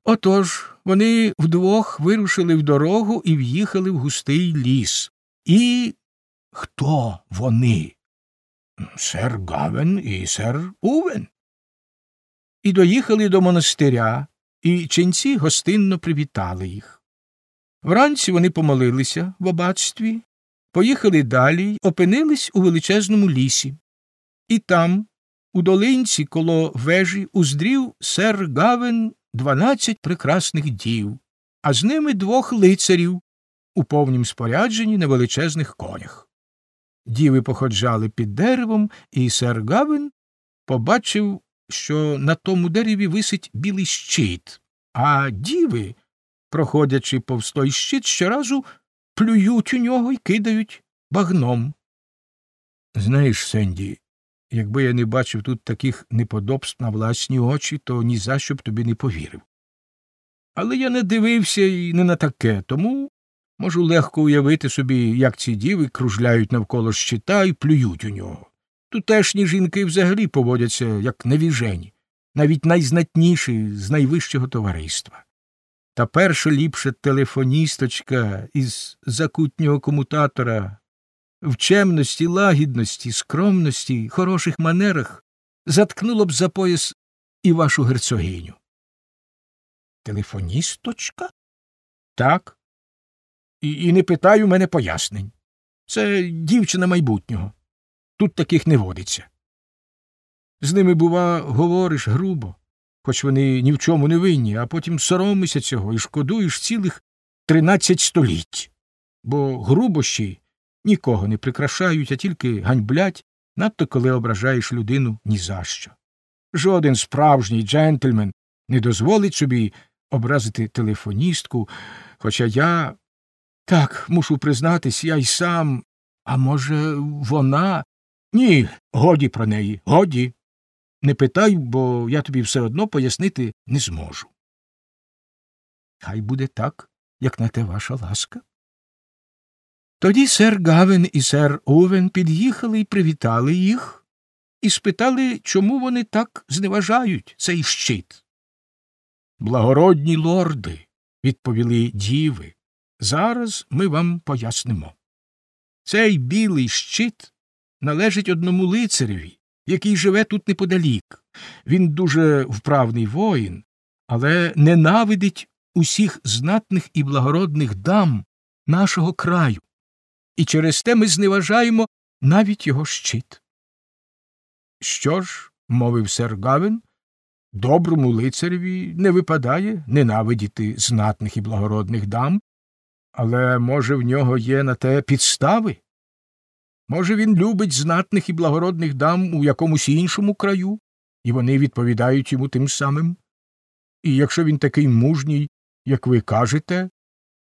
Отож, вони вдвох вирушили в дорогу і в'їхали в густий ліс. І хто вони? Сер Гавен і сер Увен. І доїхали до монастиря, і ченці гостинно привітали їх. Вранці вони помолилися в аббатстві, поїхали далі й опинились у величезному лісі. І там, у долинці коло вежі, уздрів сер Гавен 12 прекрасних дів, а з ними 2 лицарів у повнім спорядженні на величезних конях. Діви походжали під деревом, і сер Гавен побачив, що на тому дереві висить білий щит, а діви, проходячи повз той щит, щоразу плюють у нього й кидають багном. Знаєш, Сенді, якби я не бачив тут таких неподобств на власні очі, то ні за що б тобі не повірив. Але я не дивився і не на таке, тому можу легко уявити собі, як ці діви кружляють навколо щита і плюють у нього. Тутешні жінки взагалі поводяться, як навіжені, навіть найзнатніші з найвищого товариства. Та перша ліпша телефоністочка із закутнього комутатора в чемності, лагідності, скромності, хороших манерах заткнуло б за пояс і вашу герцогиню. Телефоністочка? Так. І не питай у мене пояснень. Це дівчина майбутнього. Тут таких не водиться. З ними, бува, говориш грубо, хоч вони ні в чому не винні, а потім соромишся цього і шкодуєш цілих 13 століть. Бо грубощі нікого не прикрашають, а тільки ганьблять, надто коли ображаєш людину ні за що. Жоден справжній джентльмен не дозволить собі образити телефоністку, хоча я... Так, мушу признатись, я й сам... А може, вона... Ні, годі про неї, годі. Не питай, бо я тобі все одно пояснити не зможу. Хай буде так, як на те ваша ласка. Тоді сер Гавен і сер Увен під'їхали і привітали їх, і спитали, чому вони так зневажають цей щит. Благородні лорди, відповіли діви, зараз ми вам пояснимо. Цей білий щит належить одному лицареві, який живе тут неподалік. Він дуже вправний воїн, але ненавидить усіх знатних і благородних дам нашого краю. І через те ми зневажаємо навіть його щит. Що ж, мовив сер Гавен, доброму лицареві не випадає ненавидіти знатних і благородних дам, але, може, в нього є на те підстави? Може, він любить знатних і благородних дам у якомусь іншому краю, і вони відповідають йому тим самим? І якщо він такий мужній, як ви кажете,